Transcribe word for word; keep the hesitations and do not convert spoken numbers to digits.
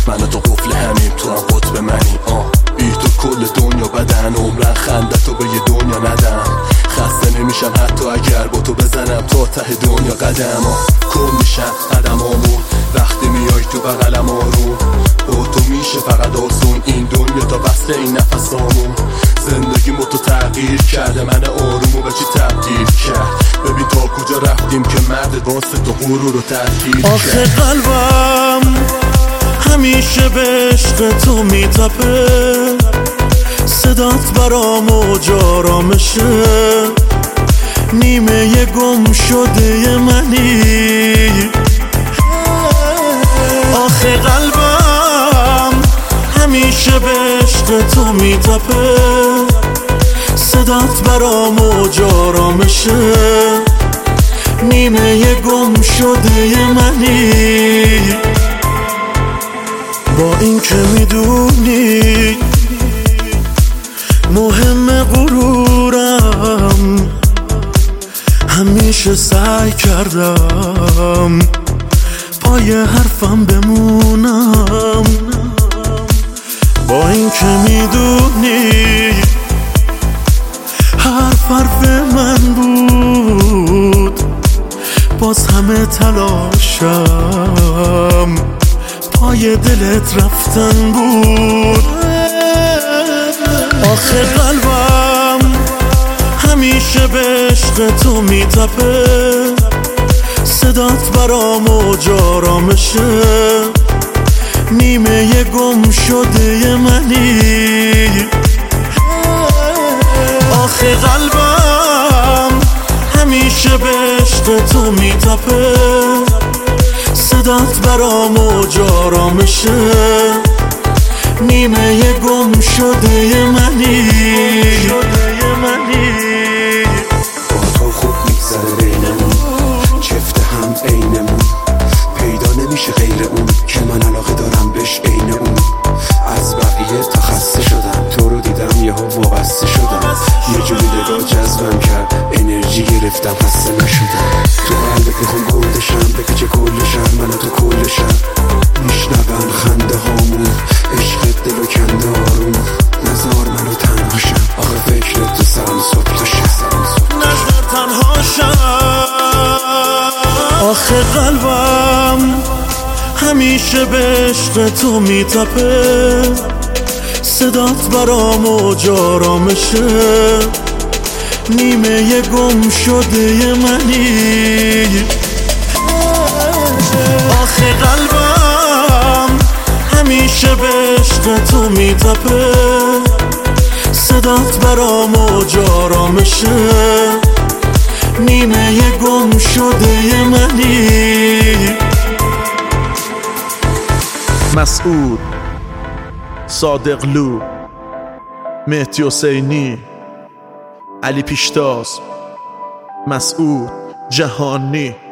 من و تو قفل همین، تو هم قطب منی. آه بی تو کل دنیا بدن، عمرن خنده تو به یه دنیا ندم. خسته نمیشم حتی اگر با تو بزنم تا ته دنیا قدم. آه کن میشم قدم آمون وقتی میای تو بغلم آروم. با تو میشه فقط آسون این دنیا تا وصل این نفس آمون. زندگی با تو تغییر کرده، من آرومو به چی تبدیل کرد. ببین تا کجا رفتیم که مرد واسه تو غرور رو تحقیر کرد. آخه قلبم همیشه به عشق تو میتپه، صدات برام موج آرامشه. نیمه گم شده منی. آخه قلبم همیشه به عشق تو میتپه، صدات برام موج آرامشه. نیمه گم شده منی. با این که میدونی مهم غرورم، همیشه سعی کردم پای حرفم بمونم. با این که میدونی حرف حرف من بود، باز همه تلاشم پای دلت رفتن بود. آخه قلبم همیشه به عشق تو میتپه، صدات برام موج آرامشه. نیمه گم شده منی. آخه قلبم همیشه به عشق تو میتپه، صدات برام موج آرامشه. نیمه گم شده منی. با تو خوب میگذره بینمون، چفته هم عینمون. پیدا نمیشه غیر اون که من علاقه دارم بهش عین اون. از بقیه تا خسته شدم، تو رو دیدم یهو وابسته شدم. یه جوری نگاه جذبم کرد، انرژی گرفتم خسته نشدم. تو قلبت میخوام گندشم، بپیچه کلشم من و تو کلشم. میشنون خنده هامون، عشق دلو کنده آروم. نزار منو تنها شم، آخه فکرت تو سرم صبح تا شب. نزار تنها شم. آخه قلبم همیشه به عشق تو میتپه، صدات برام موج آرامشه. نیمه گم شده منی. آخه قلبم همیشه به عشق تو میتپه، صدات برام موج آرامشه. نیمه گم شده منی. مسعود، صادقلو، مهدی حسینی، علی پیشتاز، مسعود جهانی.